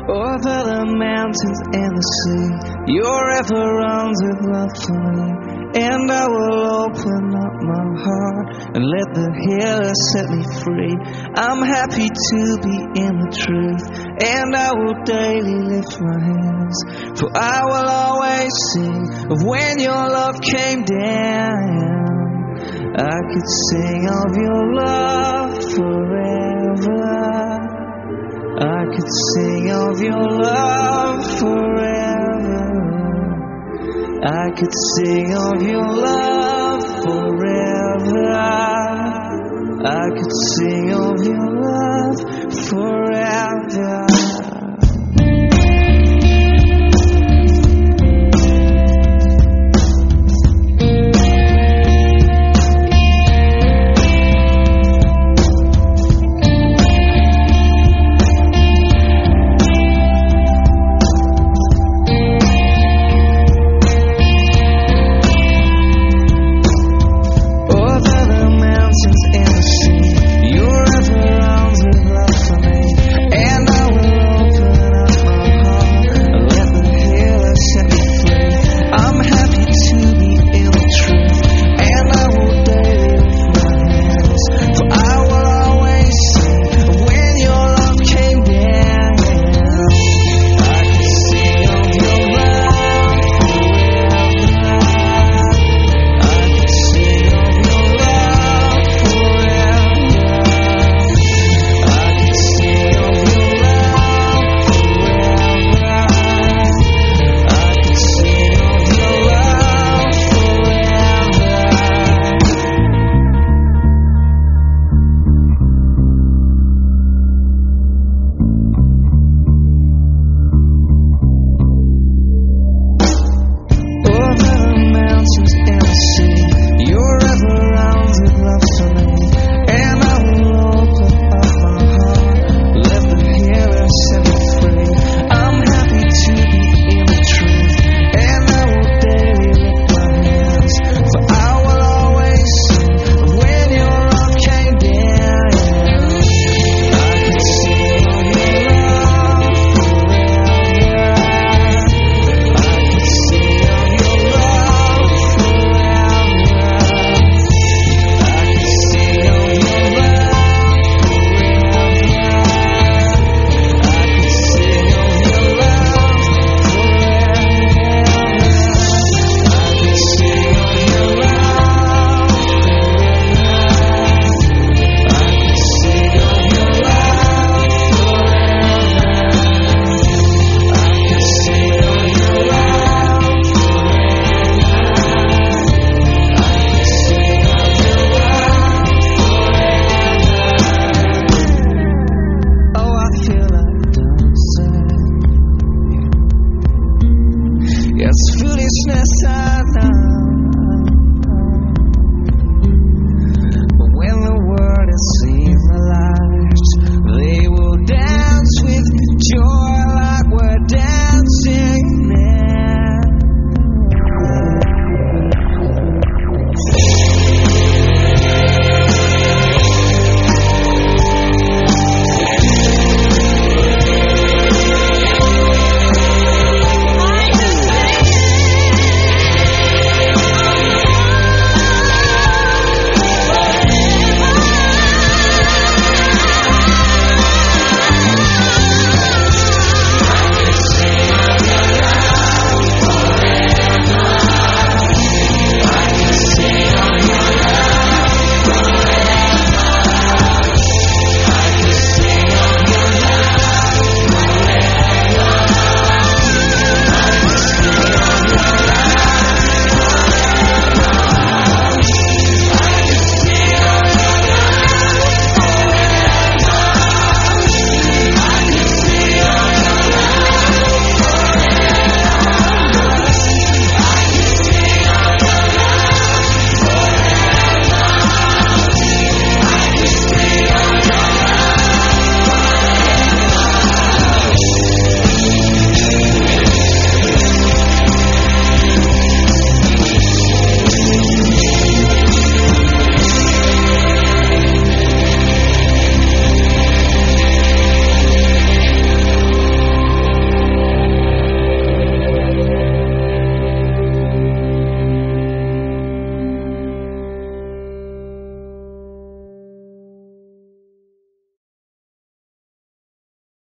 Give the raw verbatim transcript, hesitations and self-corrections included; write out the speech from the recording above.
Over the mountains and the sea, your river runs with love for me. And I will open up my heart and let the healer set me free. I'm happy to be in the truth, and I will daily lift my hands, for I will always sing of when your love came down. I could sing of your love forever. I could sing of your love forever. I could sing of your love forever. I could sing of your